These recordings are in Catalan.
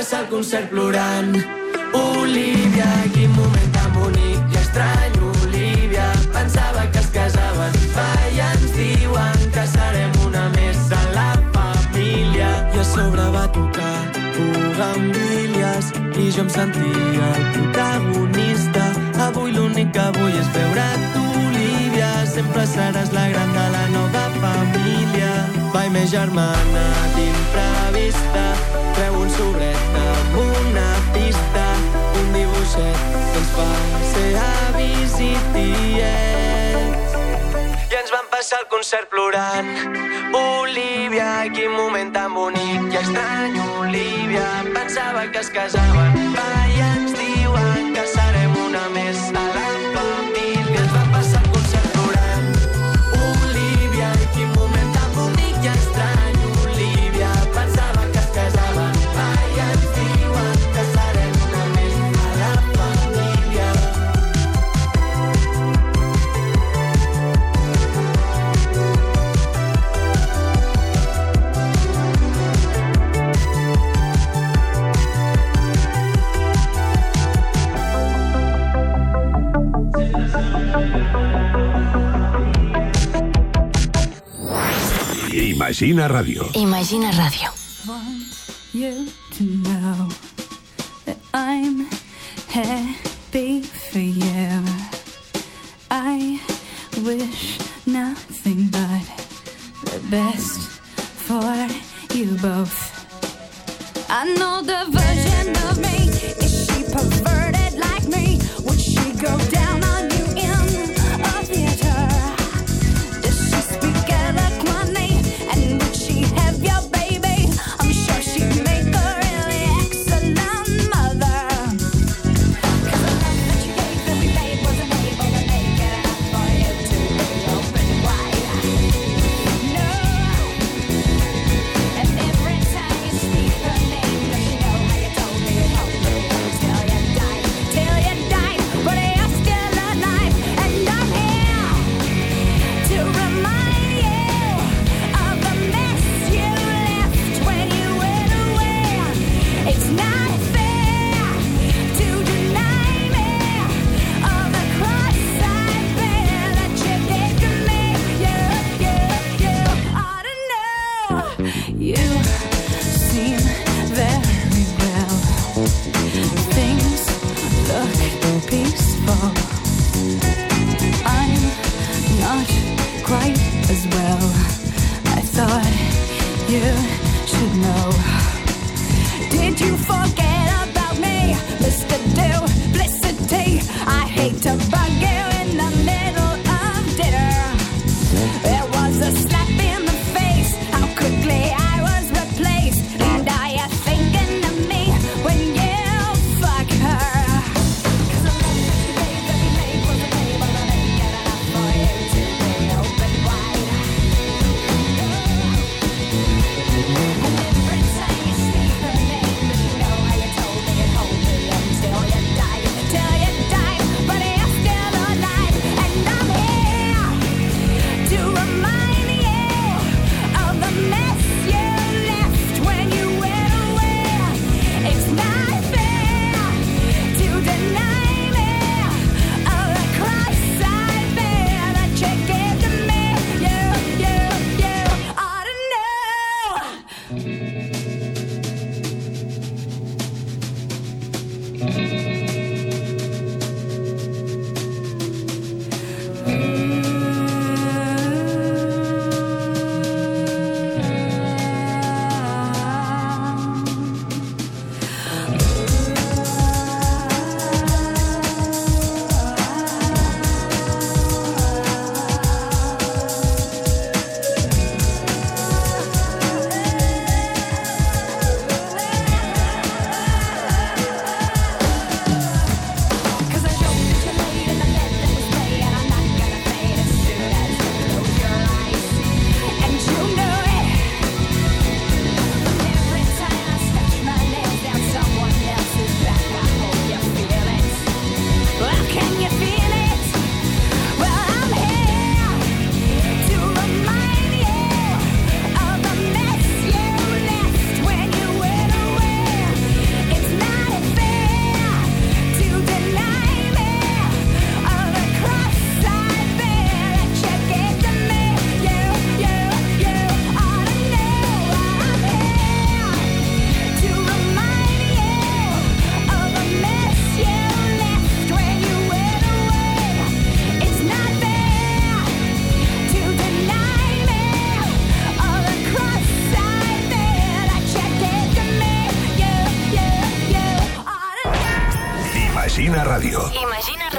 passar el concert plorant. Olivia, quin moment tan bonic i estrany, Olivia. Pensava que es casaven, va, i ens diuen que serem una més de la família. I a sobre va tocar Bugambilles i jo em sentia el protagonista. Avui l'únic que vull és veure't, Olivia. Sempre seràs la gran de la nova família. Vai, més germana d'imprevista, treu un sobret amb una pista, un dibuixet que ens fa ser avis i tiets. I ens vam passar el concert plorant. Olivia, quin moment tan bonic i estrany, Olivia. Pensava que es casaven, va, i ens diuen que serem una més a la família. Ens vam passar el concert plorant. Olivia, quin moment tan bonic i estrany, Olivia. Pensava que es casaven, va, i ens diuen que serem una més a la família. Imagina Radio. Imagina Radio. Want you to know that I'm happy for you. I wish nothing but the best for you both. I know the version of me. Is she perverted like me? Would she go down on you in a theater? Does she speak eloquently? And would she have your baby? I'm sure she'd make her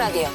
Radio.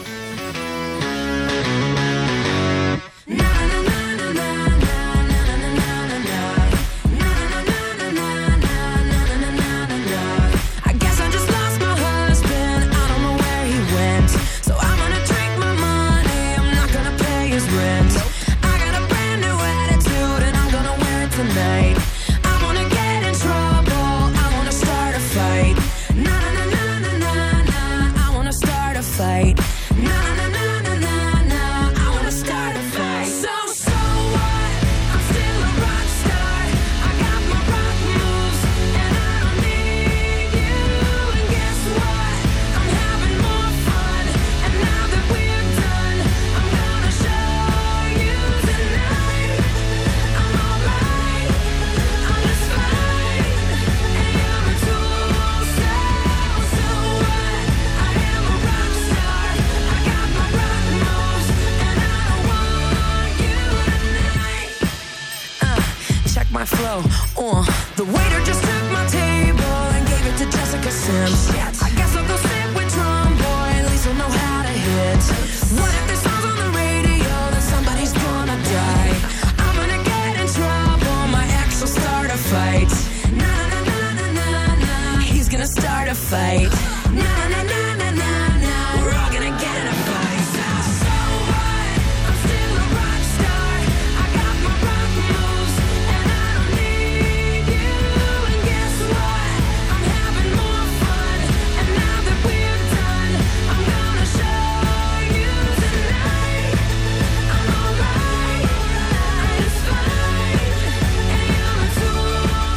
The waiter just took my table and gave it to Jessica Sims. I guess I'll go sit with Drum Boy, at least I'll know how to hit. What if this song's on the radio, then somebody's gonna die? I'm gonna get in trouble, my ex will start a fight. Na na na na na na, he's gonna start a fight. Na na na na na na, we're all gonna get in a fight. So what? I'm still a rock star. I got my rock moves and I don't need you. And guess what? I'm having more fun. And now that we're done, I'm gonna show you tonight. I'm alright, it's fine. And you're a tool,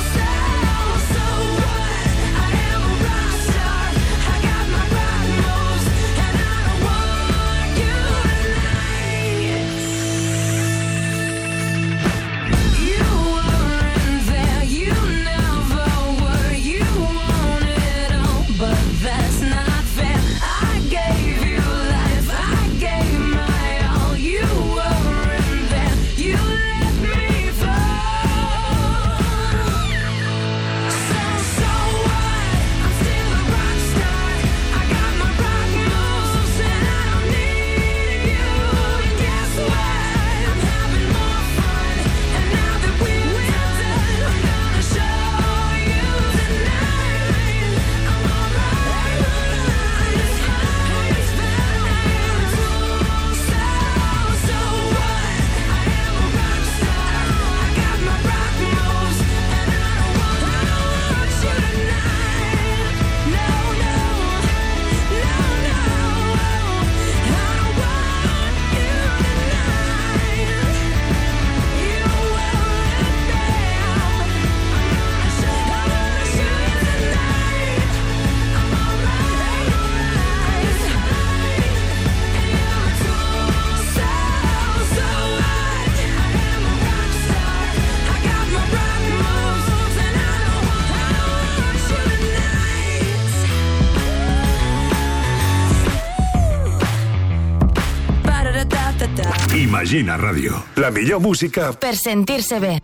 so what? I am a rock star. I got my rock moves and I don't want you tonight. You weren't there, you never were. You want it all, but that's not fair. I gave you life, I gave my all. You weren't there, you let me fall. So what? I'm still a rock star. I got my rock moves and I don't need you. And guess what? I'm having more fun. And now that we're done, I'm gonna show you tonight. I'm alright, it's fine, it's fine. So what? I am a rock star. I got my rock moves and I don't want you tonight. No, no, no, no. I don't want you tonight. You won't let down. I'm gonna show you tonight. I'm alright, it's fine. And you're a tool, so what? I am a rock star. I got my rock moves and I don't want you tonight. Ba-da-da-da-da-da. Imagina Radio, la millor música Per sentir-se bé.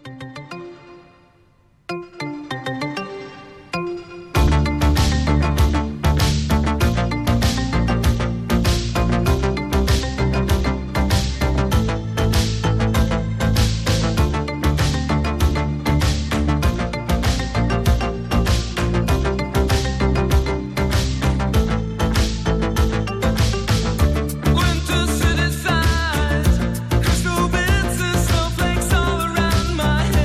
Winter city sighs, crystal bits and snowflakes all around my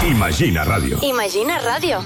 Imagina Radio. Imagina Radio.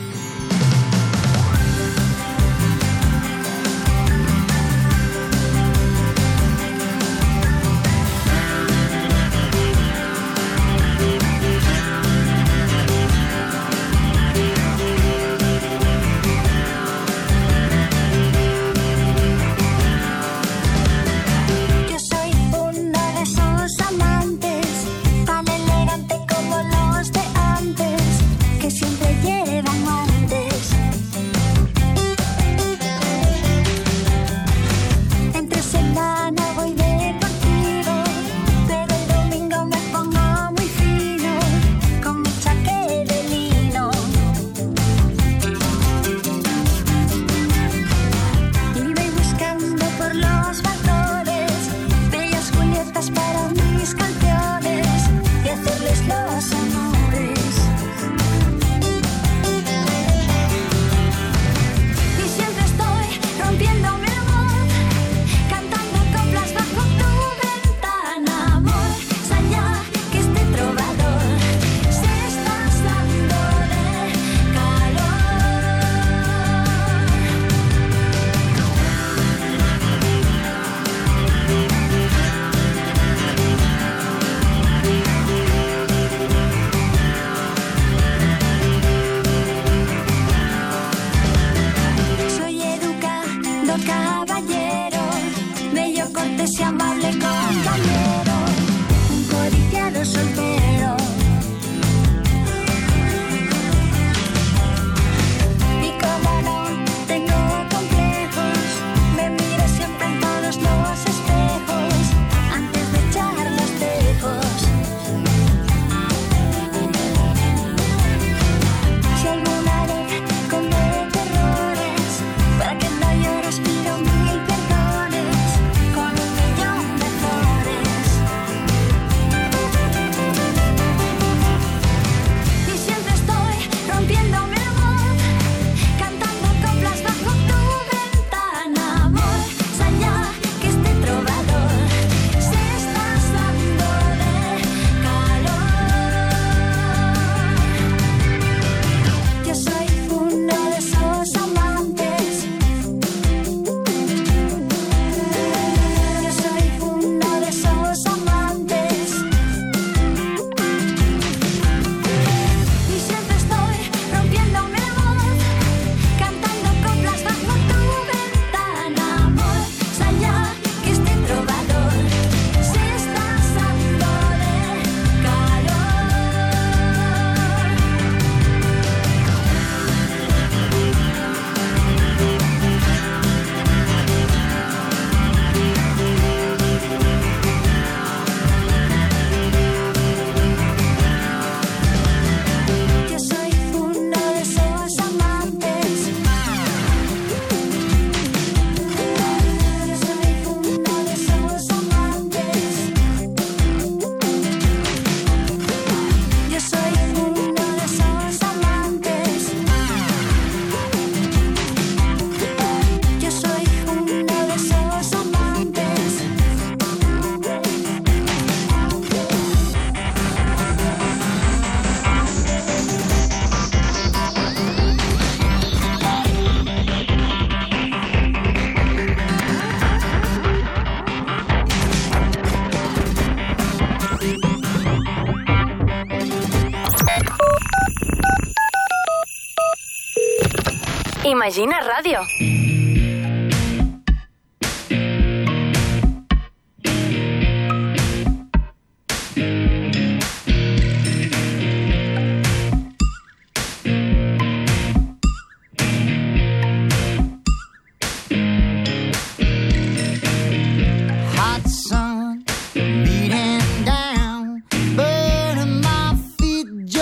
Imagina Radio.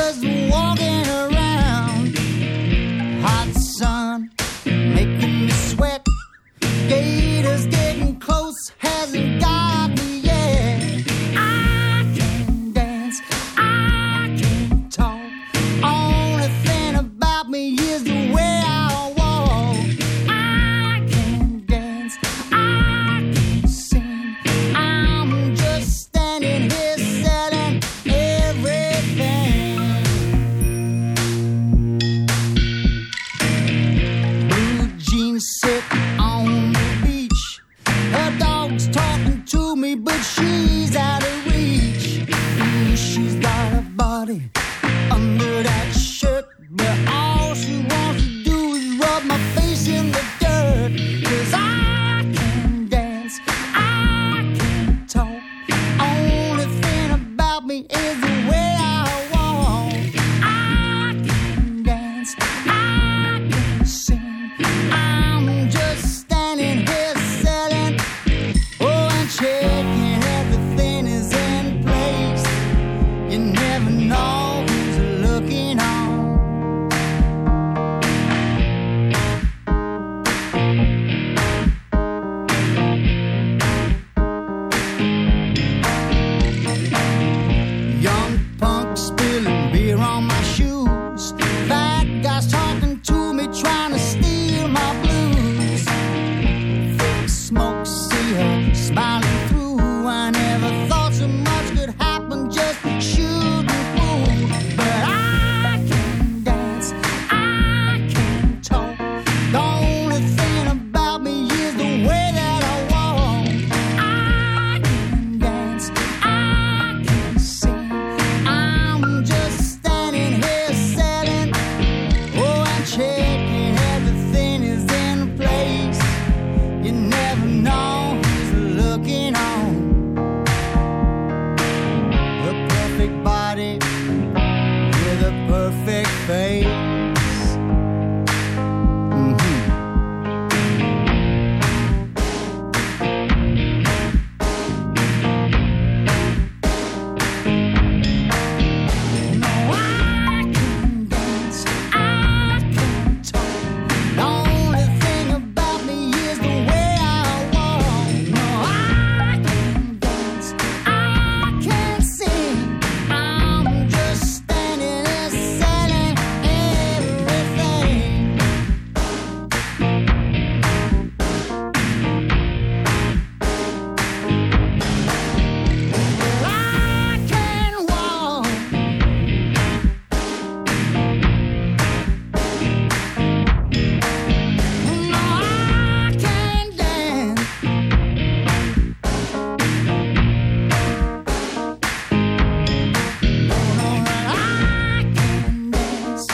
Making me body under that shirt, but all she wants to do is rub my face in the dirt. 'Cause I can dance, I can talk, only thing about me is the way I walk. I can dance, I can sing, I'm just standing here selling, oh, and checking everything is in place. You never know who's looking on. Young punk spilling beer on my shoes. Fat guys talking to me, trying to steal my blues. Thick smoke, see her smiling through. I never thought so much could happen, just shooting pool. But I can dance, I can talk. The only thing about me is the way that I walk. I can dance, I can sing, I'm just standing here selling, oh, and checking everything is in place. You never know who's looking on. The perfect body with a perfect face. No, I can dance, I can talk. The only thing about me is the way I walk. No, I can dance, I can sing, I'm just standing there selling everything. I can walk. No, I can dance. No, I can dance.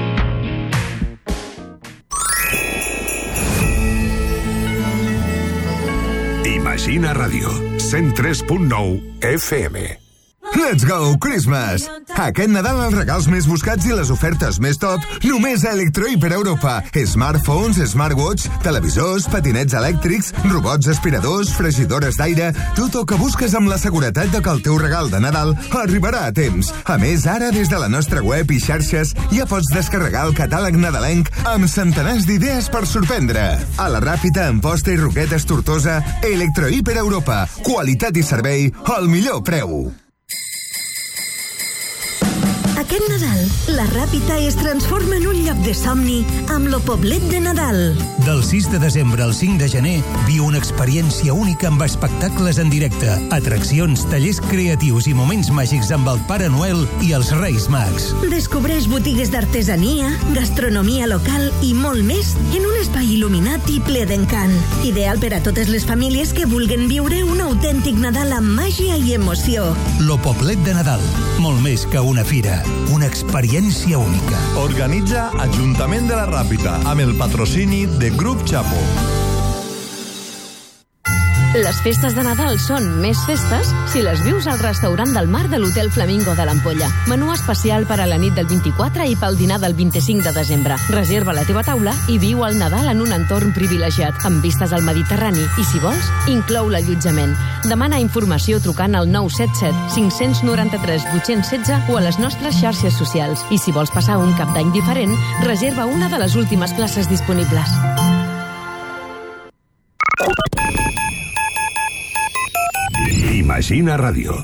Imagina Ràdio, 103.9 FM. Let's go, Christmas! Aquest Nadal els regals més buscats i les ofertes més top només a Electrohiper Europa. Smartphones, smartwatch, televisors, patinets elèctrics, robots aspiradors, fregidores d'aire... Tot el que busques amb la seguretat de que el teu regal de Nadal arribarà a temps. A més, ara, des de la nostra web i xarxes, ja pots descarregar el catàleg nadalenc amb centenars d'idees per sorprendre. A la Ràpita, Amposta i Roquetes Tortosa, Electrohiper Europa. Qualitat i servei al millor preu. Aquest Nadal, la Ràpita es transforma en un lloc de somni amb lo Poblet de Nadal. Del 6 de desembre al 5 de gener, viu una experiència única amb espectacles en directe, atraccions, tallers creatius i moments màgics amb el Pare Noel i els Reis Mags. Descobreix botigues d'artesania, gastronomia local i molt més en un espai il·luminat i ple d'encant. Ideal per a totes les famílies que vulguen viure un autèntic Nadal amb màgia i emoció. Lo Poblet de Nadal, molt més que una fira, una experiència única. Organitza Ajuntament de la Ràpita amb el patrocini de Grup Chapo. Les festes de Nadal són més festes si les vius al restaurant del mar de l'Hotel Flamingo de l'Ampolla. Menú especial per a la nit del 24 i pel dinar del 25 de desembre. Reserva la teva taula i viu el Nadal en un entorn privilegiat, amb vistes al Mediterrani i, si vols, inclou l'allotjament. Demana informació trucant al 977 593 816 o a les nostres xarxes socials. I si vols passar un cap d'any diferent, reserva una de les últimes classes disponibles. Imagina Ràdio.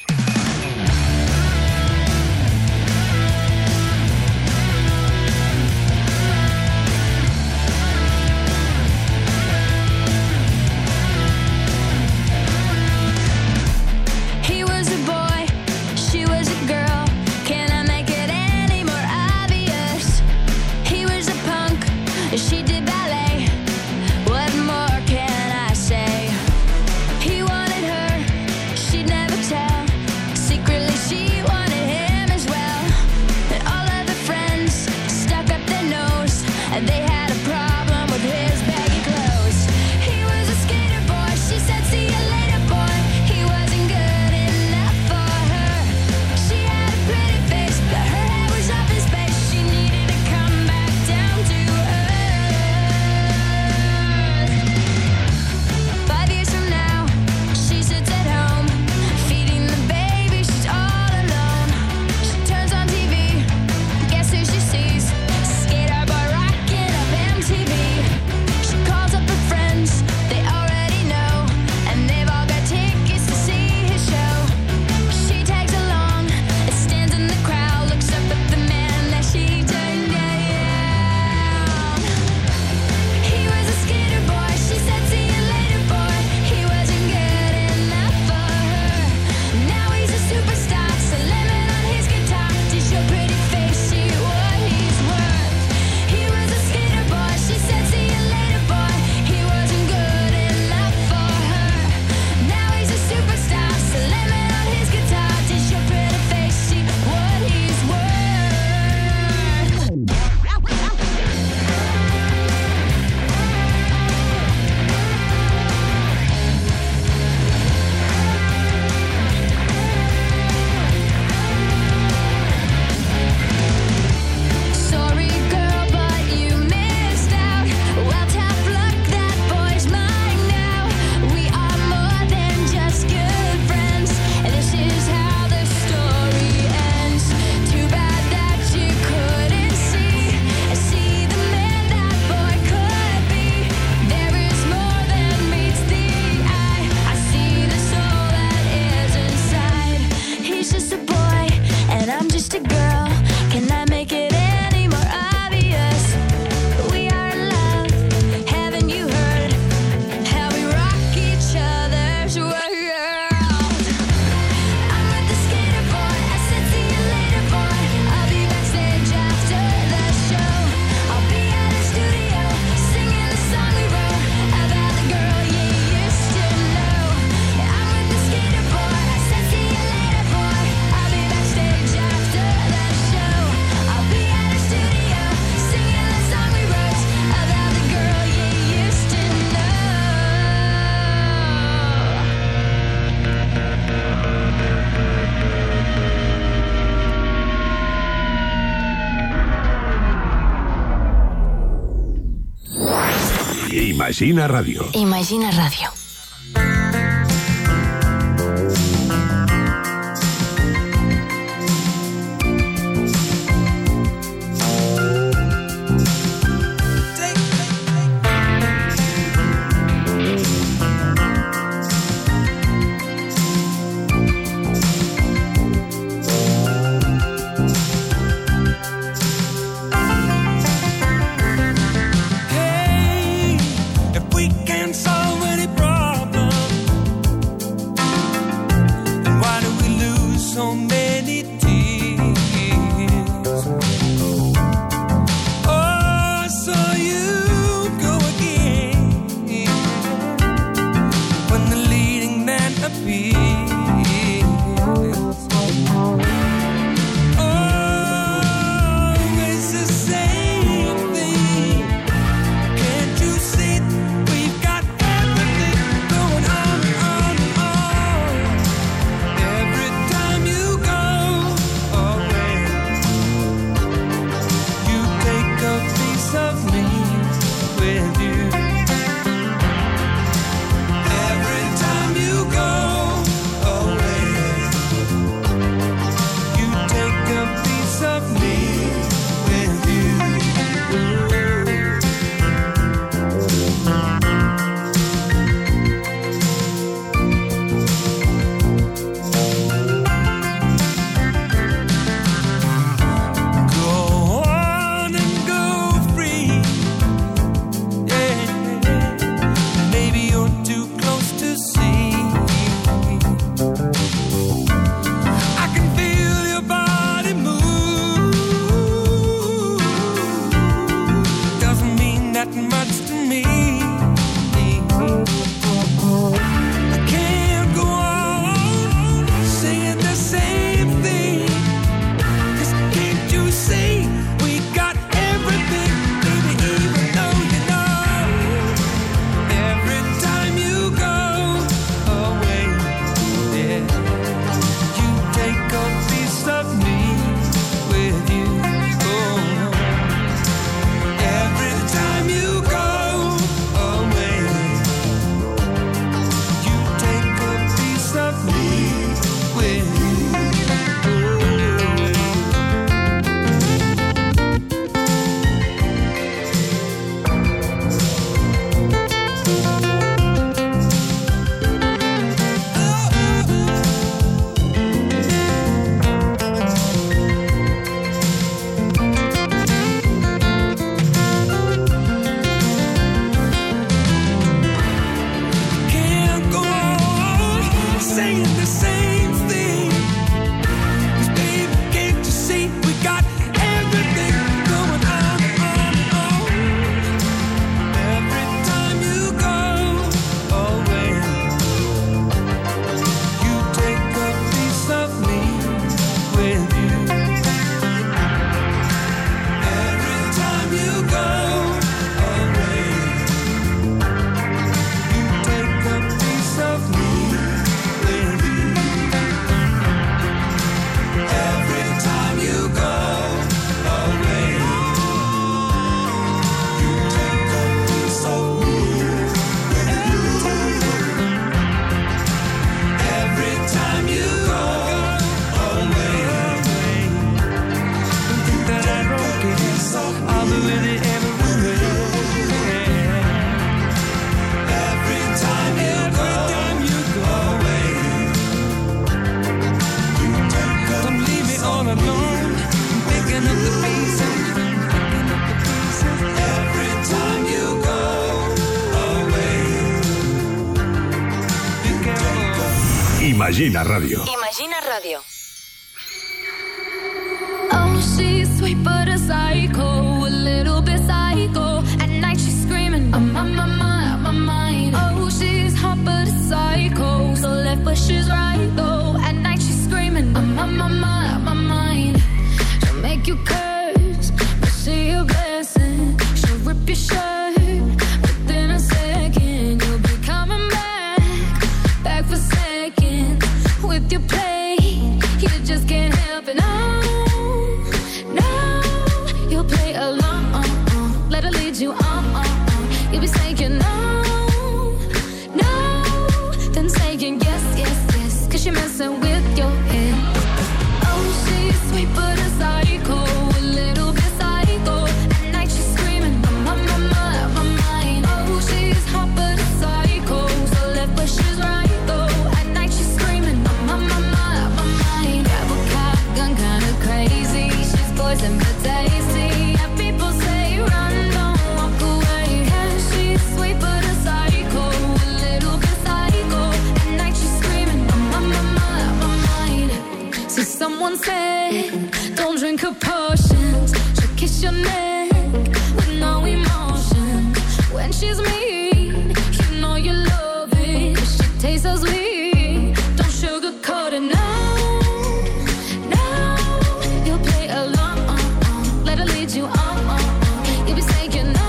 She did ballet. What more can I say? He wanted her, she'd never tell. Imagina Radio. Imagina Radio. Imagina Radio. Imagina Radio. Oh, she's sweet but a psycho, a little bit psycho. At night she's screaming, I'm on my mind. Oh, she's hot but a psycho, so left but she's right though. At night she's screaming, I'm on my mind. She'll make you curse, but see a blessing. She'll rip your shirt within a second. You'll be coming back for seconds with your play. You just can't help it. No, you'll play along. Let her lead you on. You'll be saying no. sweet but a psycho, a little bit psycho. At night she's screaming, my mind. Oh, she's hot but a psycho, so left but she's right though. At night she's screaming, my mind. Grab a cop gun, kinda crazy. She's poison but tasty. Yeah, people say run, don't walk away. Yeah, she's sweet but a psycho, a little bit psycho. At night she's screaming, my mind. So someone said, don't drink her potions. She'll kiss your neck with no emotion. When she's mean, you know you love it. She tastes so sweet, don't sugarcoat it. No, you'll play along. Let her lead you on. You'll be saying no.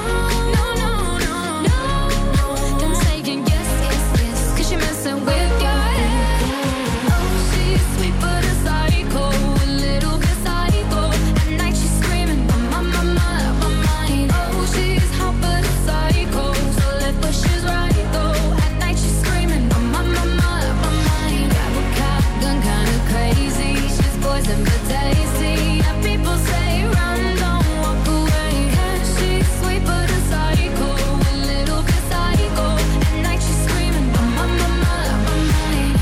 Don't say yes, 'cause you're messing with your head. Oh, she's sweet but a psycho, a little bit psycho. At night she's screaming, my mind. Oh, she's hot but a psycho, so left but she's right though. At night she's screaming, my mind. Grab a cop gun, kinda crazy. She's poison but tasty. Yeah, people say run, don't walk away. Yeah, she's sweet but a psycho, a little bit psycho. At night she's screaming, my mind.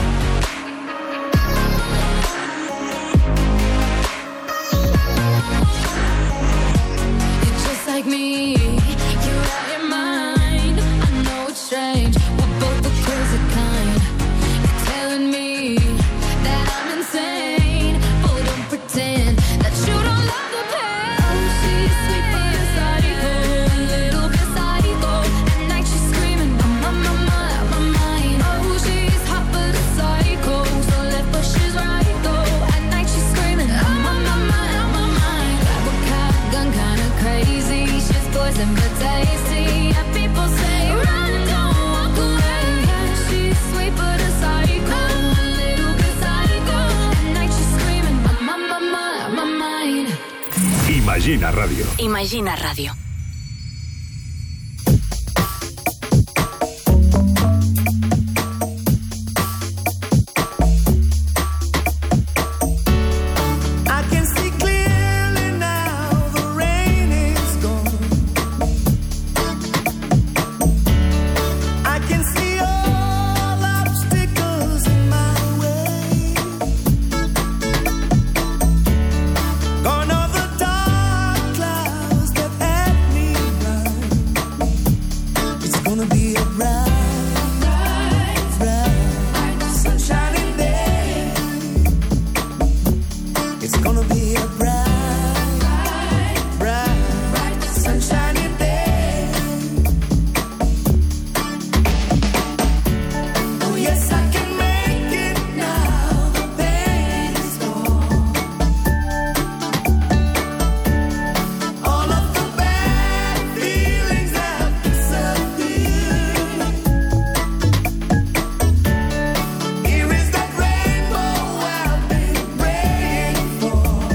You're just like me, you're out your mind. I know it's strange, we're both the crazy kind. You're telling me that I'm insane, but don't pretend that you don't love the pain. Oh, she's sweet but a psycho, a little bit psycho. At night she's screaming, my mind. Oh, she's hot but a psycho, so left but she's right though. At night she's screaming, my mind. Grab a cop gun, kinda crazy. She's poison but tasty. Yeah, people say run, don't walk away. Yeah, she's sweet but a psycho, a little bit psycho. At night she's screaming, my mind. Imagina Radio. Imagina Radio. I can see clearly now, the rain is gone. I can see all obstacles in my way. Gone are the dark clouds that had me blind. It's gonna be a bright, sunshiny day. It's gonna be a bright, sunshiny day. Oh yes, I can make it now. The pain is gone. All of the bad feelings have disappeared. Here is that rainbow I've been praying for.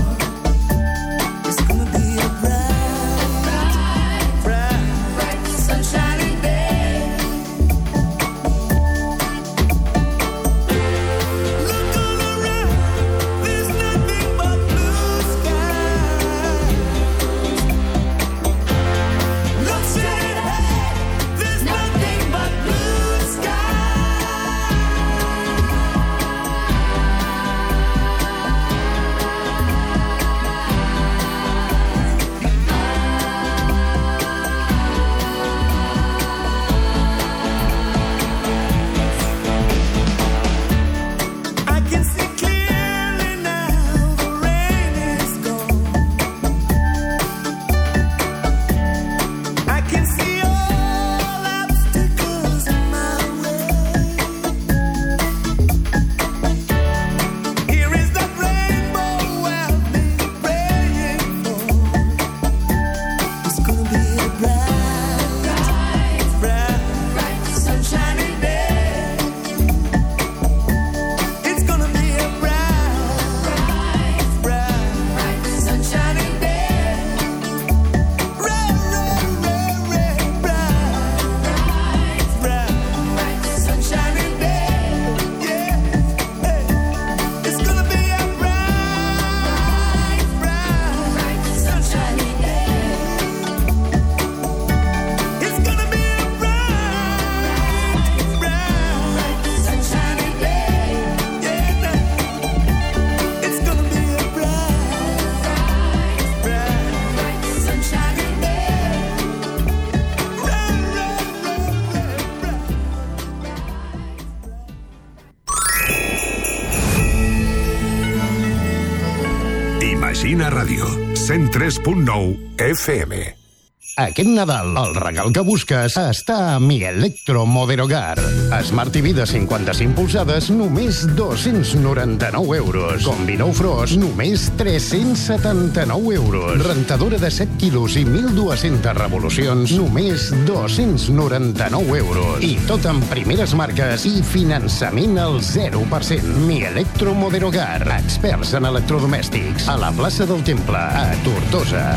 Imagina Ràdio, 103.9 FM. Aquest Nadal, el regal que busques està a Mi Electro Moderogar. Smart TV de 55 polzades, només 299 euros. Combi Nou Frost, només 379 euros. Rentadora de 7 quilos i 1.200 revolucions, només 299 euros. I tot amb primeres marques i finançament al 0%. Mi Electro Moderogar, experts en electrodomèstics. A la plaça del Temple, a Tortosa.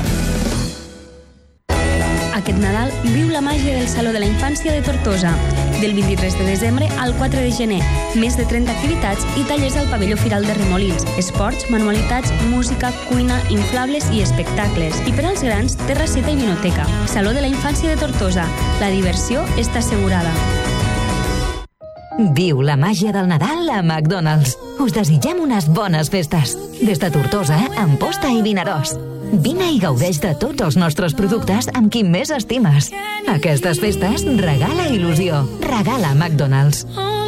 Aquest Nadal viu la màgia del Saló de la Infància de Tortosa. Del 23 de desembre al 4 de gener. Més de 30 activitats i tallers al pavelló Firal de Remolins. Esports, manualitats, música, cuina, inflables i espectacles. I per als grans, terrasseta i vinoteca. Saló de la Infància de Tortosa. La diversió està assegurada. Viu la màgia del Nadal a McDonald's. Us desitgem unes bones festes. Des de Tortosa, Amposta i Vinaròs. Vine i gaudeix de tots els nostres productes amb qui més estimes. Aquestes festes regala il·lusió. Regala McDonald's.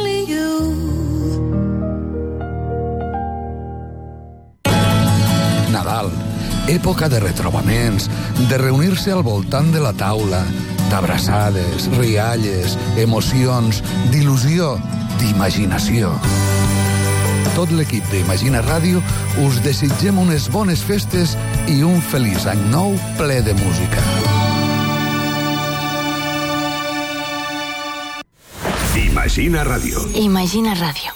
Nadal, època de retrobaments, de reunir-se al voltant de la taula, d'abraçades, rialles, emocions, d'il·lusió, d'imaginació. Tot l'equip d'Imagina Ràdio us desitgem unes bones festes i un feliç any nou ple de música. Imagina Ràdio. Imagina Ràdio.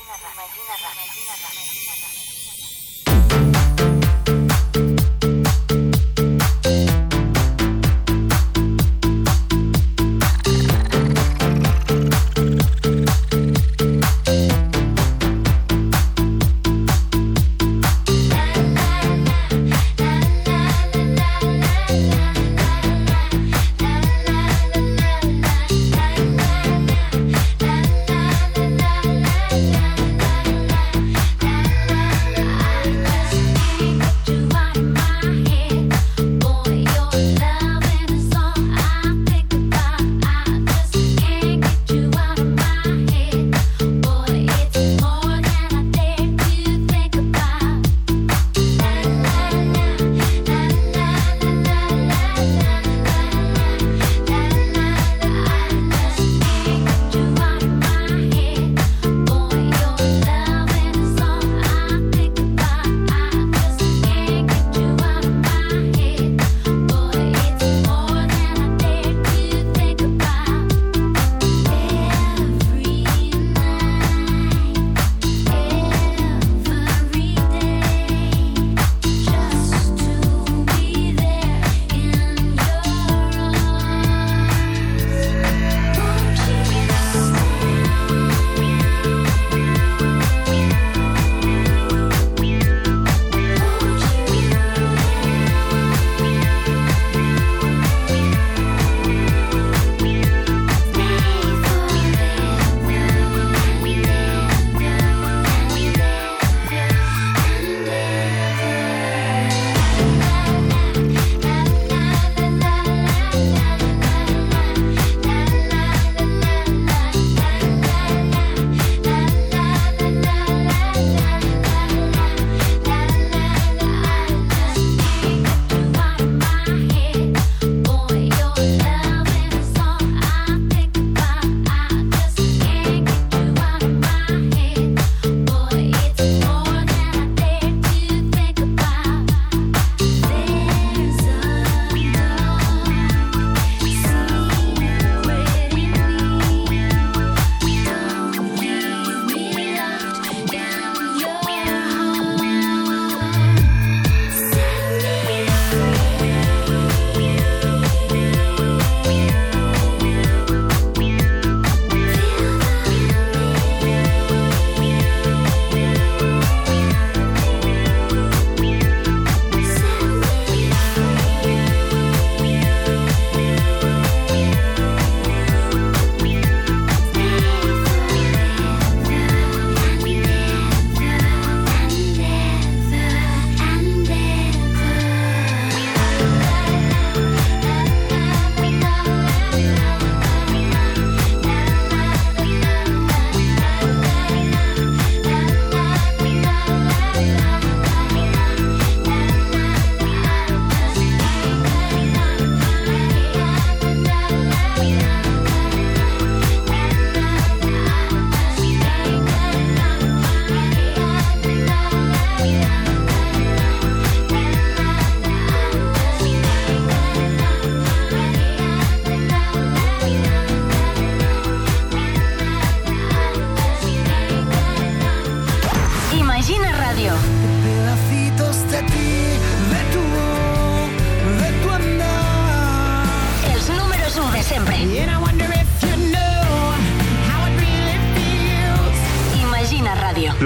Yeah.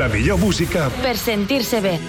La millor música per sentir-se bé.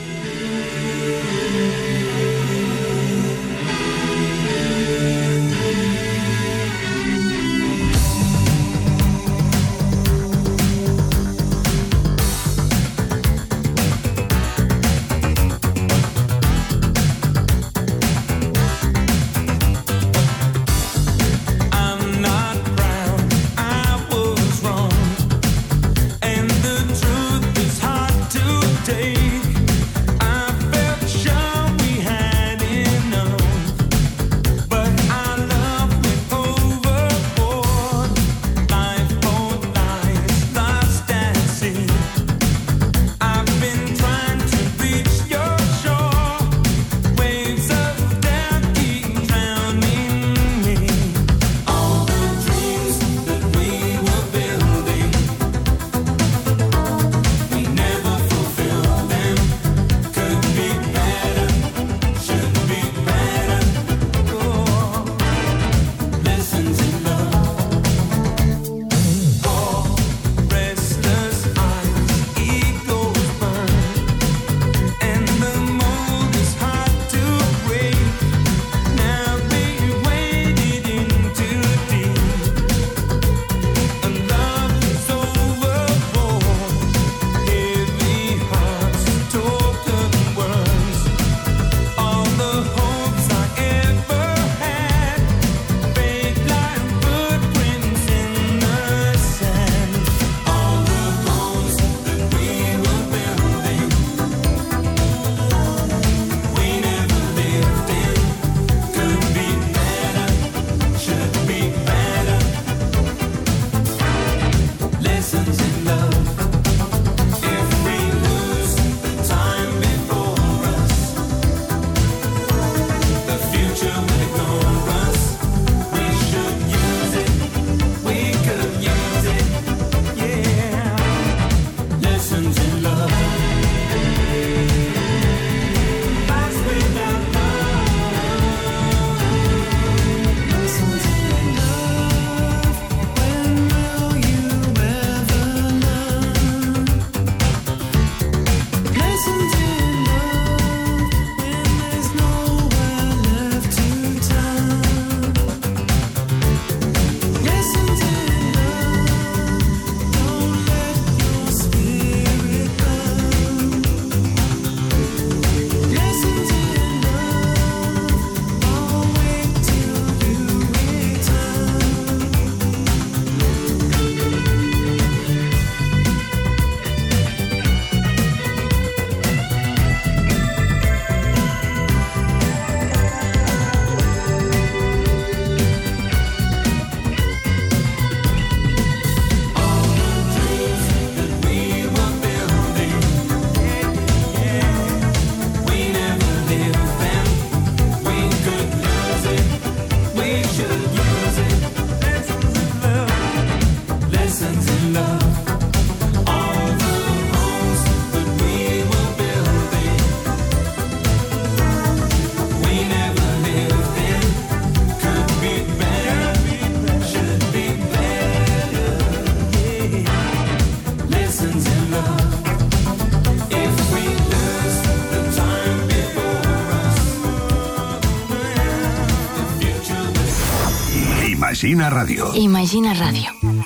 Imagina Radio. Imagina Radio.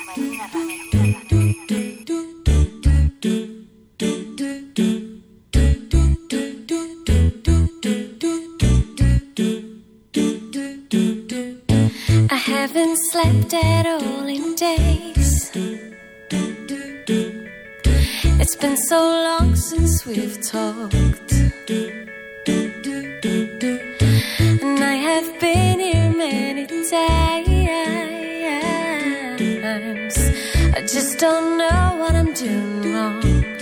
I haven't slept at all in days. It's been so long since we've talked. And I have been here many times. I just don't know what I'm doing wrong.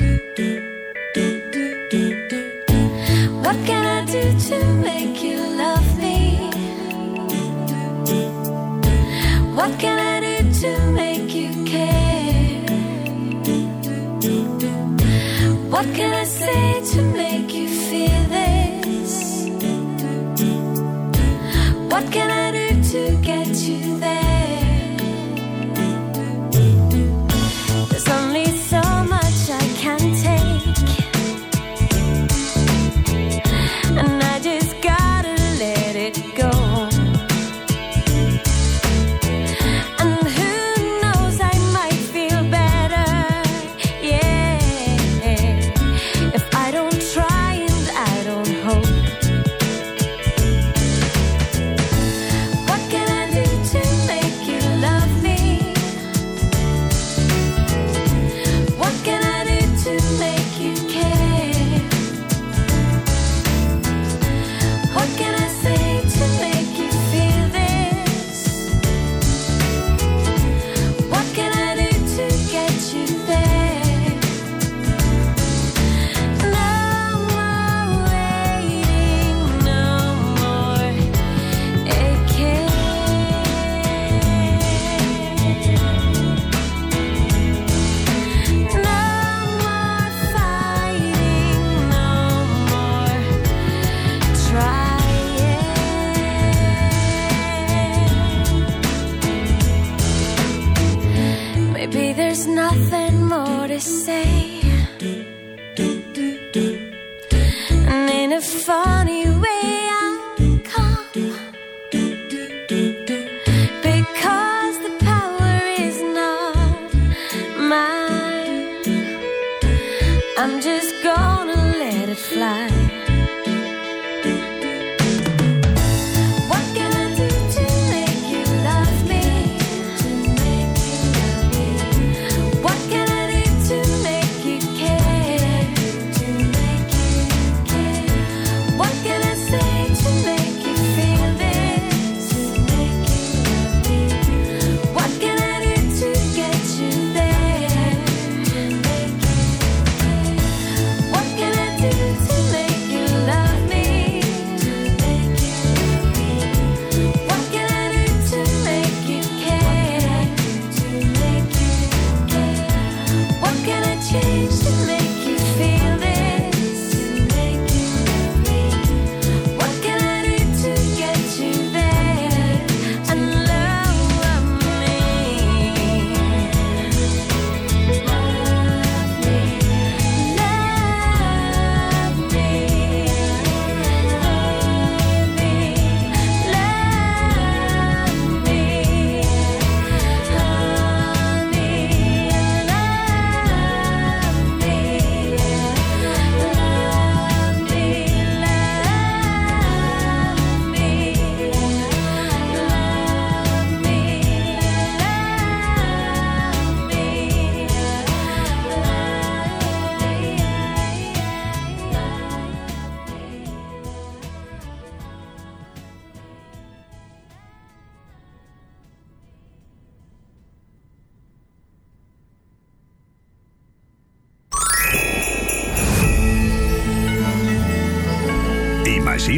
What can I do to make you love me? What can I do to make you care? What can I say to make you feel this? What can I do to get you there? There's only so much I can take.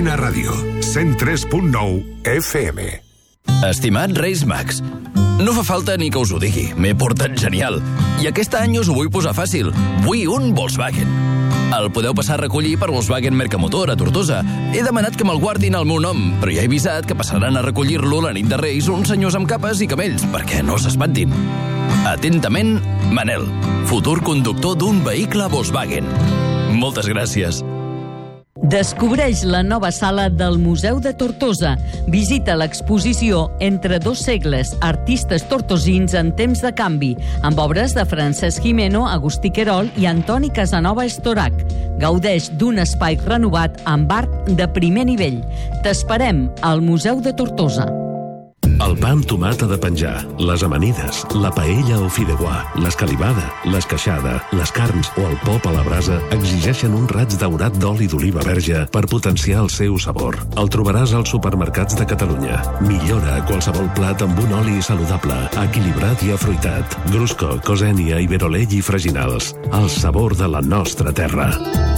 Imagina Ràdio, 103.9 FM. Estimat Reis Mags, no fa falta ni que us ho digui, m'he portat genial. I aquest any us ho vull posar fàcil. Vull un Volkswagen. El podeu passar a recollir per Volkswagen Mercamotor a Tortosa. He demanat que me'l guardin al meu nom, però ja he avisat que passaran a recollir-lo la nit de Reis uns senyors amb capes i camells, perquè no s'espantin. Atentament, Manel, futur conductor d'un vehicle Volkswagen. Moltes gràcies. Descobreix la nova sala del Museu de Tortosa. Visita l'exposició Entre dos segles, artistes tortosins en temps de canvi, amb obres de Francesc Gimeno, Agustí Querol i Antoni Casanova Estorac. Gaudeix d'un espai renovat amb art de primer nivell. T'esperem al Museu de Tortosa. El pa amb tomat ha de penjar, les amanides, la paella o fideuà, l'escalivada, l'esqueixada, les carns o el pop a la brasa exigeixen un raig daurat d'oli d'oliva verge per potenciar el seu sabor. El trobaràs als supermercats de Catalunya. Millora qualsevol plat amb un oli saludable, equilibrat i afruitat. Grusco, Cosènia, Iberolell i Freginals. El sabor de la nostra terra.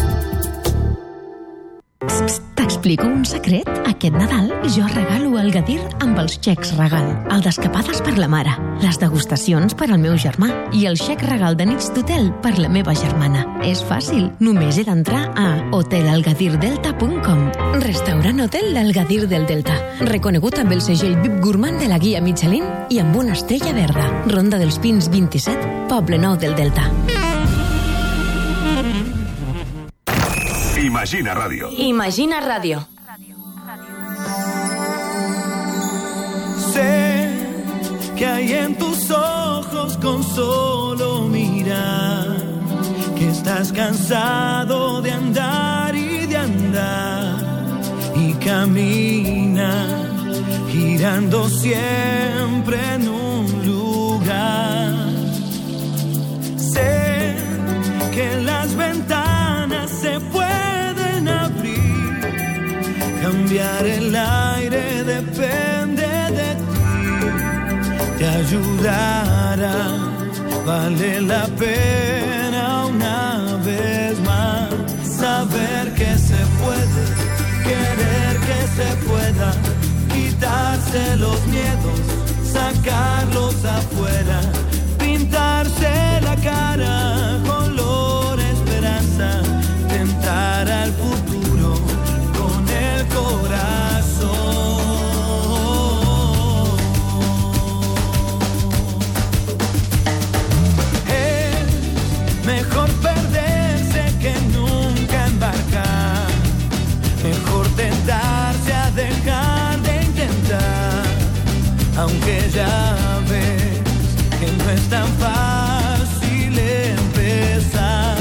T'explico un secret? Aquest Nadal jo regalo el Gadir amb els xecs regal, el d'escapades per la mare, les degustacions per al meu germà i el xec regal de nits d'hotel per la meva germana. És fàcil, només he d'entrar a hotelalgadirdelta.com. Restaurant Hotel del Gadir del Delta, reconegut amb el segell VIP Gourmand de la guia Michelin i amb una estrella verda. Ronda dels Pins 27, Poble Nou del Delta. Imagina Radio. Imagina Radio. Sé que hay en tus ojos con solo mirar, que estás cansado de andar y de andar, y camina girando siempre en un lugar. Sé que las ventanas se pueden abrir, cambiar el aire depende de ti, te ayudará, vale la pena una vez más, saber que se puede, querer que se pueda, quitarse los miedos, sacarlos afuera, pintarse la cara, color esperanza, tentar al futuro con el corazón. Es mejor perderse que nunca embarcar, mejor tentarse a dejar de intentar, aunque ya ves que no es tan fácil empezar.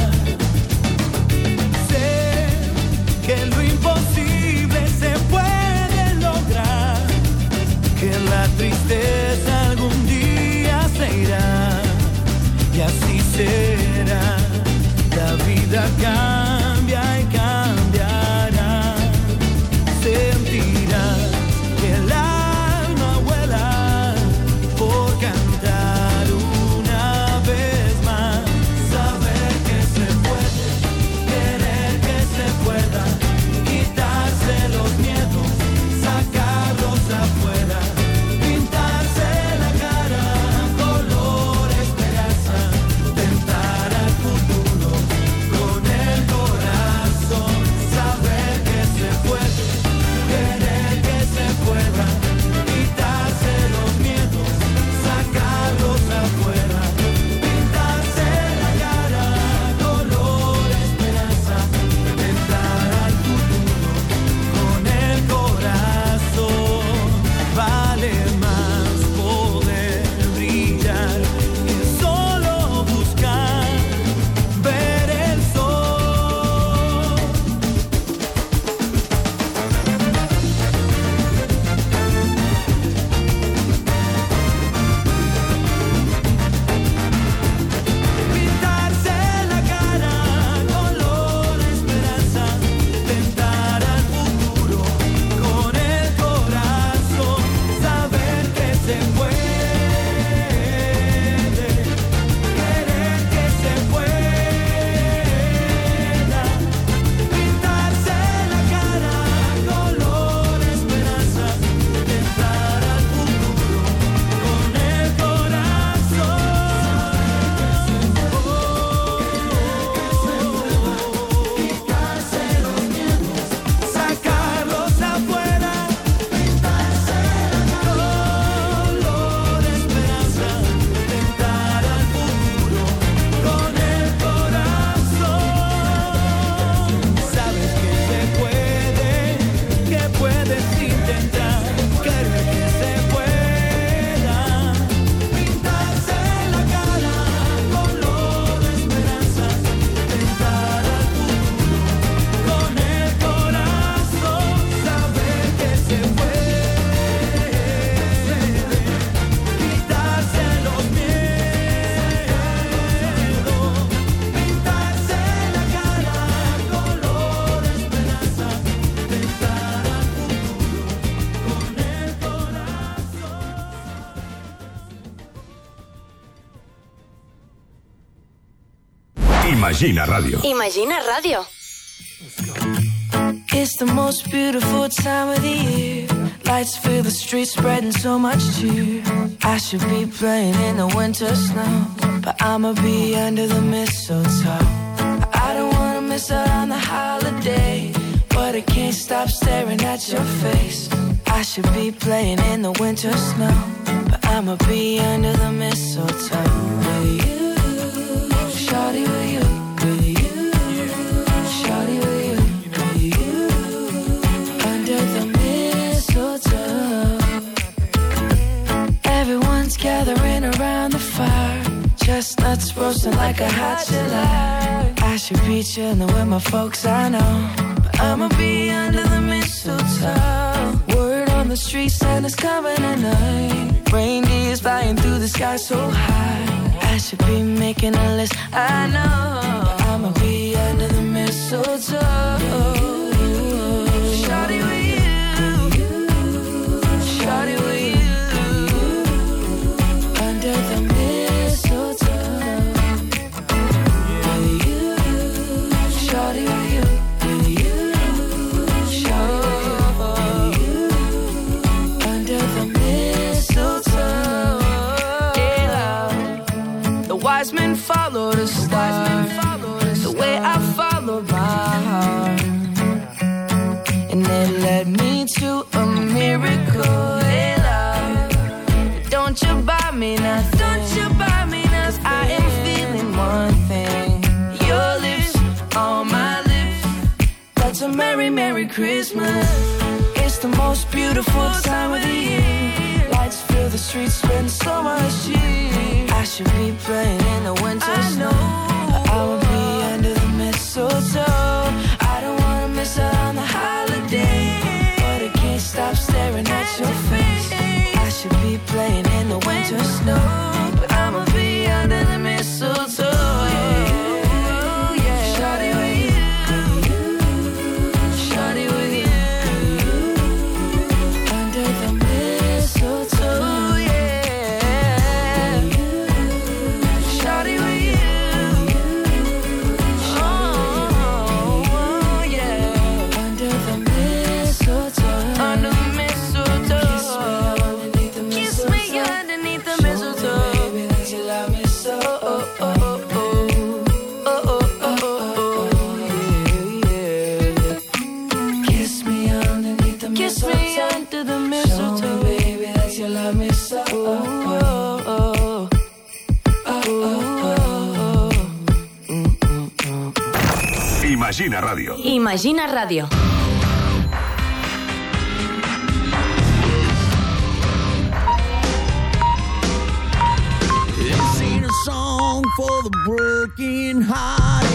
Sé que lo imposible se puede lograr, que la tristeza algún día se irá, y así será. La vida cambia y cambiará, sentirás que el alma vuela por cantar una Imagina Ràdio. Imagina Ràdio. It's the most beautiful time of the year. Lights fill the streets, spreading so much cheer. I should be playing in the winter snow, but I'ma be under the mistletoe. I don't wanna miss out on the holiday, but I can't stop staring at your face. I should be playing in the winter snow, but I'ma be under the mistletoe. With you, shawty, with you, with you, shawty, with you, with you, under the mistletoe. Everyone's gathering around the fire, chestnuts roasting like a hot July. I should be chilling with my folks, I know, but I'ma be under the mistletoe. Word on the street, Santa's coming tonight. Reindeer's flying through the sky so high. I should be making a list, I know, but I'ma be under the mistletoe. Shawty with you, shawty with you, under the mistletoe. With you, shawty with you, with you, shawty with you, under the mistletoe. Yeah. The wise men follow the star, the way I follow my heart, and it led me to a miracle. Hey, love, don't you buy me nothing, don't you buy me nothing, 'cause I am feeling one thing. Your lips on my lips, that's a merry, merry Christmas. It's the most beautiful time of the year. Lights fill the streets, spend so much cheer. I should be playing in the winter snow, but I will be under the mistletoe. I don't wanna miss out on the holiday, but I can't stop staring at your face. I should be playing in the winter snow, but I'ma be under the mistletoe. Yeah. Shawty with you, shawty with you, under the mistletoe. Yeah. Shawty with you, oh yeah, under the mistletoe. Under the mistletoe. Kiss me underneath the mistletoe. Baby, that you love me so. Oh, oh, oh, oh. Oh, oh, oh, oh, yeah. Kiss me underneath the mistletoe. Kiss me under the mistletoe. Show me, baby, that you love me so. Oh, oh, oh. Oh, oh, oh. Imagina Ràdio. Imagina Ràdio. This ain't a song for the broken heart.